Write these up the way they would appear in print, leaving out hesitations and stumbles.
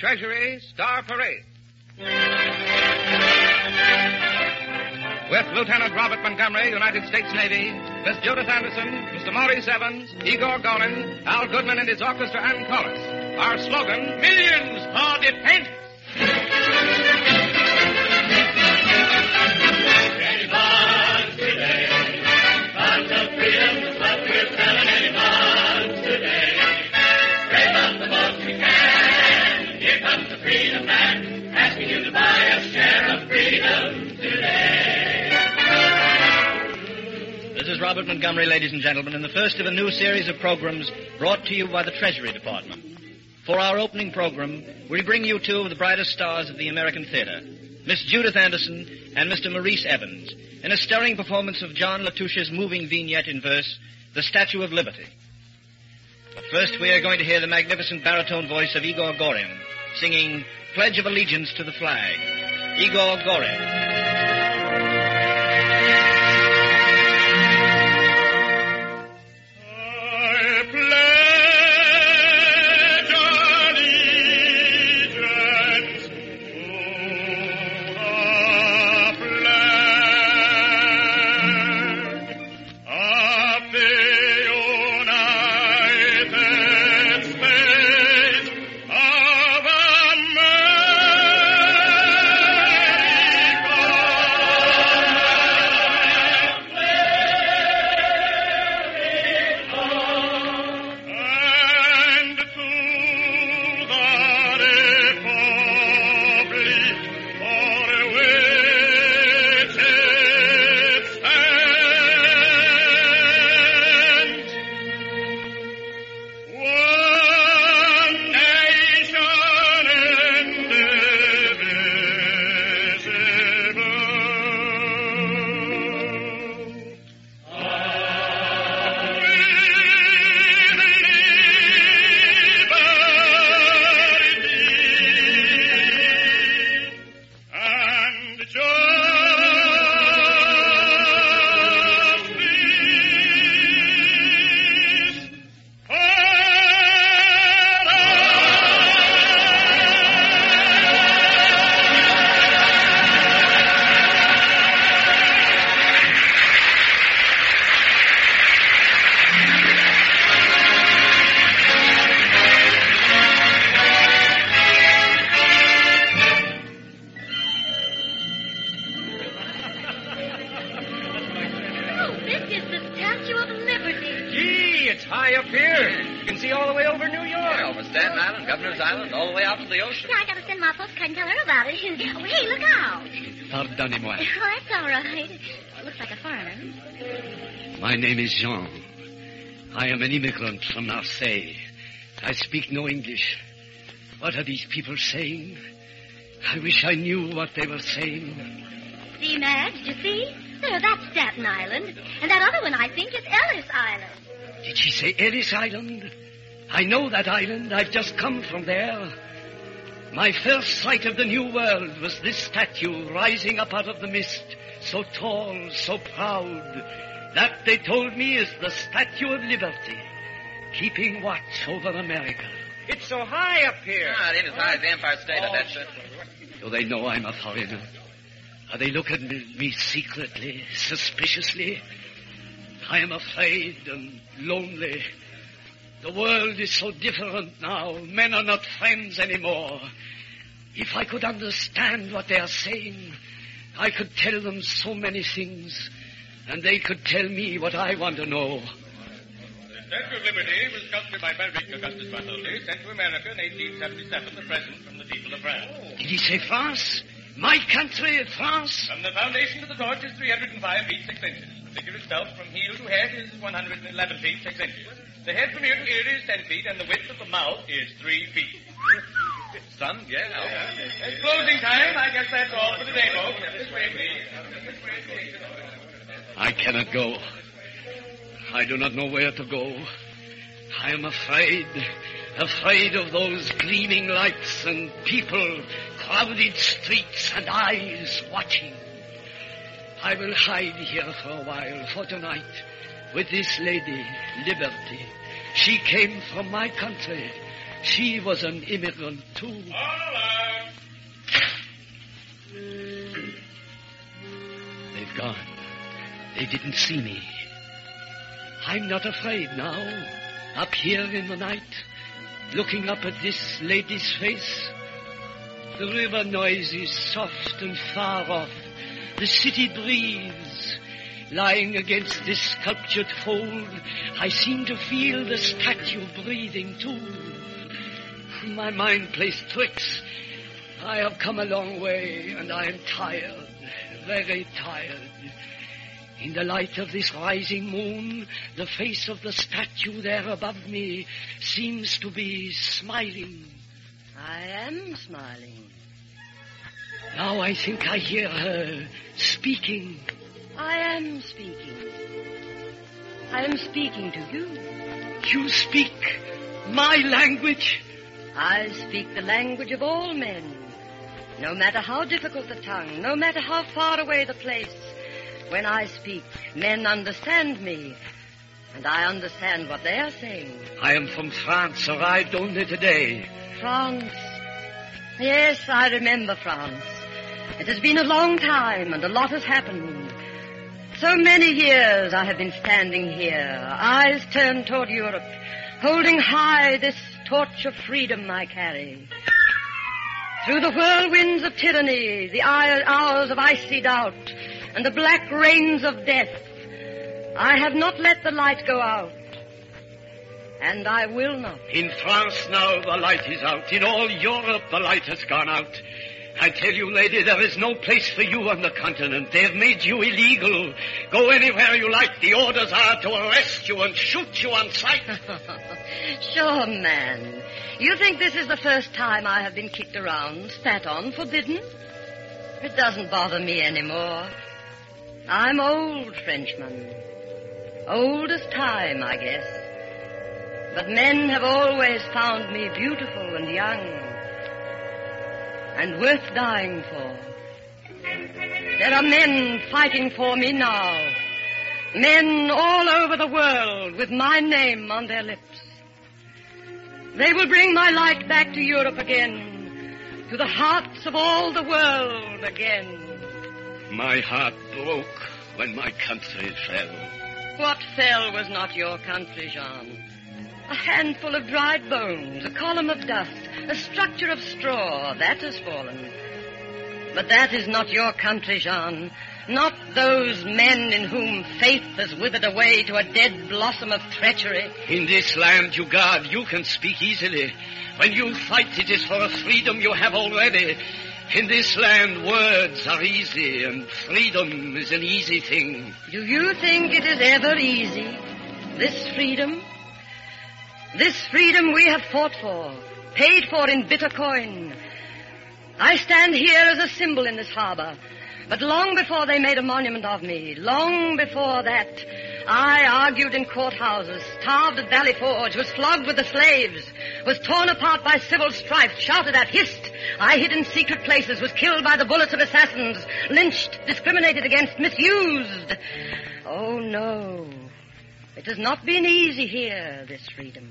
Treasury Star Parade. With Lieutenant Robert Montgomery, United States Navy, Miss Judith Anderson, Mr. Maurice Evans, Igor Gorin, Al Goodman and his orchestra and chorus. Our slogan, Millions for Defense. Any bonds today, bonds of freedom is what we're selling. Any bonds today, break up the most we can. Here comes the freedom man, asking you to buy a share of freedom today. This is Robert Montgomery, ladies and gentlemen, in the first of a new series of programs brought to you by the Treasury Department. For our opening program, we bring you two of the brightest stars of the American theater, Miss Judith Anderson and Mr. Maurice Evans, in a stirring performance of John Latouche's moving vignette in verse, The Statue of Liberty. But first, we are going to hear the magnificent baritone voice of Igor Gorin, singing Pledge of Allegiance to the Flag. Igor Gorin. Pardonnez-moi. Oh, that's all right. Looks like a foreigner. My name is Jean. I am an immigrant from Marseille. I speak no English. What are these people saying? I wish I knew what they were saying. See, Madge, did you see? There, that's Staten Island. And that other one, I think, is Ellis Island. Did she say Ellis Island? I know that island. I've just come from there. My first sight of the New World was this statue rising up out of the mist, so tall, so proud. That, they told me, is the Statue of Liberty, keeping watch over America. It's so high up here. It ain't as high as the Empire State, I bet, sir. Do they know I'm a foreigner? Are they looking at me secretly, suspiciously? I am afraid and lonely. The world is so different now. Men are not friends anymore. If I could understand what they are saying, I could tell them so many things, and they could tell me what I want to know. The Statue of Liberty was sculptured by Frederick Augustus Bartholdi, sent to America in 1877, a present from the people of France. Did he say France? My country, France? From the foundation to the torch is 305 feet 6 inches. The figure itself from heel to head is 111 feet 6 inches. The head from ear to ear is 10 feet, and the width of the mouth is 3 feet. Son, yeah. At closing time, I guess that's all for today, folks. This way, please. I cannot go. I do not know where to go. I am afraid of those gleaming lights and people, crowded streets and eyes watching. I will hide here for a while, for tonight, with this lady, Liberty. She came from my country. She was an immigrant, too. All alone. They've gone. They didn't see me. I'm not afraid now. Up here in the night, looking up at this lady's face. The river noise is soft and far off. The city breathes. Lying against this sculptured fold, I seem to feel the statue breathing too. My mind plays tricks. I have come a long way, and I am tired, very tired. In the light of this rising moon, the face of the statue there above me seems to be smiling. I am smiling. Now I think I hear her speaking. I am speaking. I am speaking to you. You speak my language? I speak the language of all men. No matter how difficult the tongue, no matter how far away the place, when I speak, men understand me, and I understand what they are saying. I am from France, arrived only today. France. Yes, I remember France. It has been a long time, and a lot has happened. So many years I have been standing here, eyes turned toward Europe, holding high this torch of freedom I carry. Through the whirlwinds of tyranny, the hours of icy doubt, and the black rains of death, I have not let the light go out. And I will not. In France now the light is out. In all Europe the light has gone out. I tell you, lady, there is no place for you on the continent. They've made you illegal. Go anywhere you like. The orders are to arrest you and shoot you on sight. Sure, man. You think this is the first time I have been kicked around, spat on, forbidden? It doesn't bother me anymore. I'm old, Frenchman. Old as time, I guess. But men have always found me beautiful and young. And worth dying for. There are men fighting for me now. Men all over the world with my name on their lips. They will bring my light back to Europe again, to the hearts of all the world again. My heart broke when my country fell. What fell was not your country, Jean. A handful of dried bones, a column of dust, a structure of straw, that has fallen. But that is not your country, Jean. Not those men in whom faith has withered away to a dead blossom of treachery. In this land you guard, you can speak easily. When you fight, it is for a freedom you have already. In this land, words are easy, and freedom is an easy thing. Do you think it is ever easy, this freedom? This freedom we have fought for, paid for in bitter coin. I stand here as a symbol in this harbor, but long before they made a monument of me, long before that, I argued in courthouses, starved at Valley Forge, was flogged with the slaves, was torn apart by civil strife, shouted at, hissed. I hid in secret places, was killed by the bullets of assassins, lynched, discriminated against, misused. Oh, no. It has not been easy here, this freedom.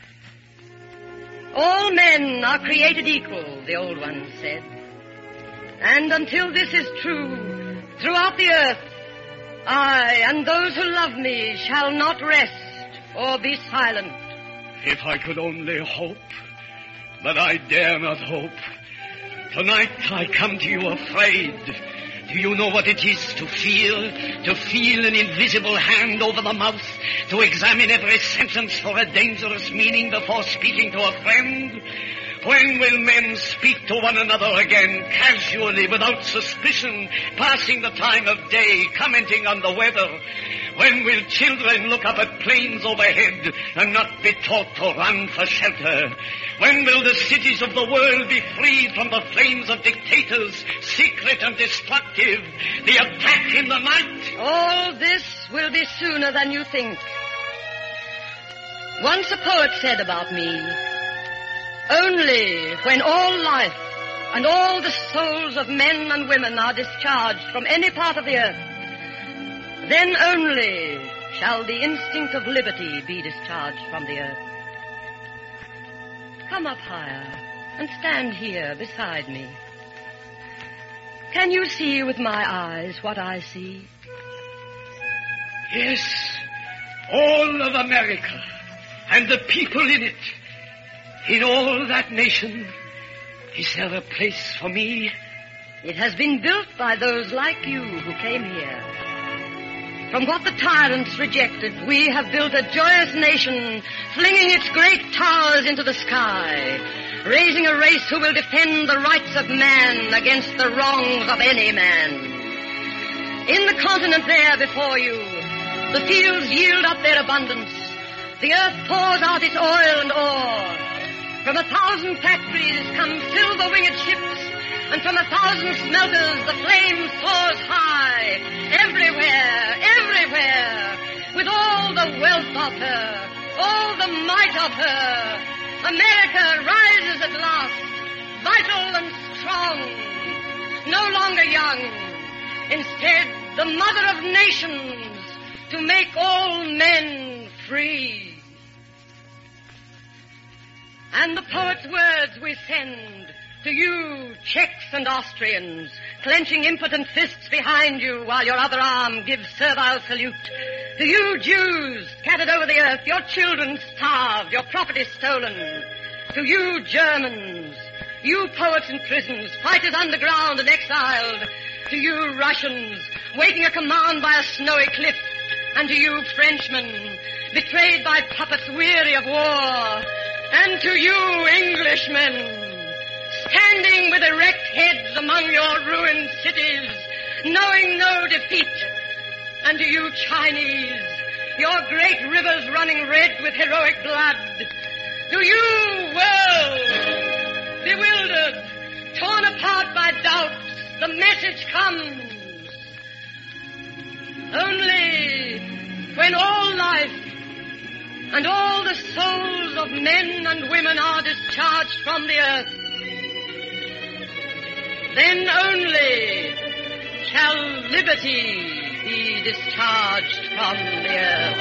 All men are created equal, the old ones said. And until this is true, throughout the earth, I and those who love me shall not rest or be silent. If I could only hope, but I dare not hope. Tonight I come to you afraid. Do you know what it is to feel an invisible hand over the mouth, to examine every sentence for a dangerous meaning before speaking to a friend? When will men speak to one another again, casually, without suspicion, passing the time of day, commenting on the weather? When will children look up at planes overhead and not be taught to run for shelter? When will the cities of the world be freed from the flames of dictators, secret and destructive, the attack in the night? All this will be sooner than you think. Once a poet said about me, only when all life and all the souls of men and women are discharged from any part of the earth, then only shall the instinct of liberty be discharged from the earth. come up higher and stand here beside me. Can you see with my eyes what I see? Yes, all of America and the people in it. In all that nation, is there a place for me? It has been built by those like you who came here. From what the tyrants rejected, we have built a joyous nation, flinging its great towers into the sky, raising a race who will defend the rights of man against the wrongs of any man. In the continent there before you, the fields yield up their abundance. The earth pours out its oil and ore. From 1,000 factories come silver-winged ships, and from 1,000 smelters the flame soars high. Everywhere, everywhere, with all the wealth of her, all the might of her, America rises at last, vital and strong, no longer young. Instead, the mother of nations, to make all men free. And the poet's words we send to you, Czechs and Austrians, clenching impotent fists behind you while your other arm gives servile salute. To you, Jews, scattered over the earth, your children starved, your property stolen. To you, Germans, you poets in prisons, fighters underground and exiled. To you, Russians, waiting a command by a snowy cliff. And to you, Frenchmen, betrayed by puppets weary of war. And to you, Englishmen, standing with erect heads among your ruined cities, knowing no defeat. And to you, Chinese, your great rivers running red with heroic blood. To you, world, bewildered, torn apart by doubts, the message comes. Only when all life and all the souls of men and women are discharged from the earth, then only shall liberty be discharged from the earth.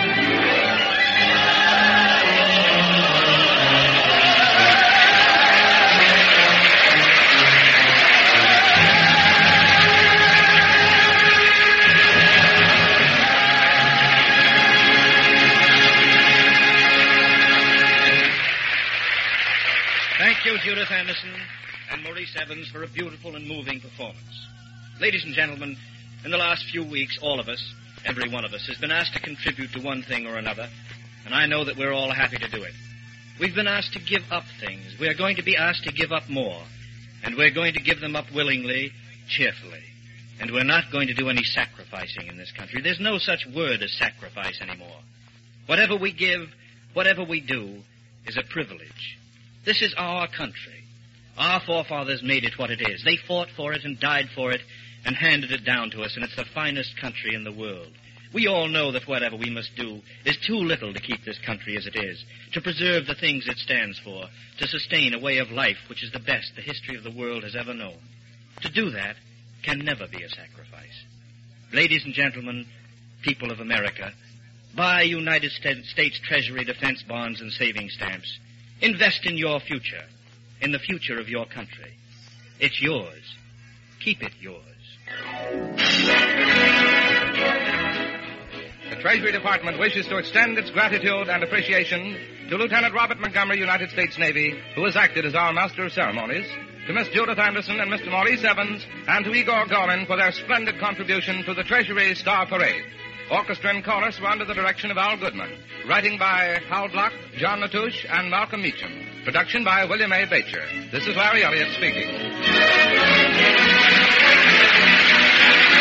Thank you, Judith Anderson and Maurice Evans, for a beautiful and moving performance. Ladies and gentlemen, in the last few weeks, all of us, every one of us, has been asked to contribute to one thing or another, and I know that we're all happy to do it. We've been asked to give up things. We're going to be asked to give up more, and we're going to give them up willingly, cheerfully. And we're not going to do any sacrificing in this country. There's no such word as sacrifice anymore. Whatever we give, whatever we do, is a privilege. This is our country. Our forefathers made it what it is. They fought for it and died for it and handed it down to us, and it's the finest country in the world. We all know that whatever we must do is too little to keep this country as it is, to preserve the things it stands for, to sustain a way of life which is the best the history of the world has ever known. To do that can never be a sacrifice. Ladies and gentlemen, people of America, buy United States Treasury defense bonds and saving stamps. Invest in your future, in the future of your country. It's yours. Keep it yours. The Treasury Department wishes to extend its gratitude and appreciation to Lieutenant Robert Montgomery, United States Navy, who has acted as our Master of Ceremonies, to Miss Judith Anderson and Mr. Maurice Evans, and to Igor Gorin for their splendid contribution to the Treasury Star Parade. Orchestra and chorus were under the direction of Al Goodman. Writing by Hal Block, John Latouche, and Malcolm Meacham. Production by William A. Bacher. This is Larry Elliott speaking.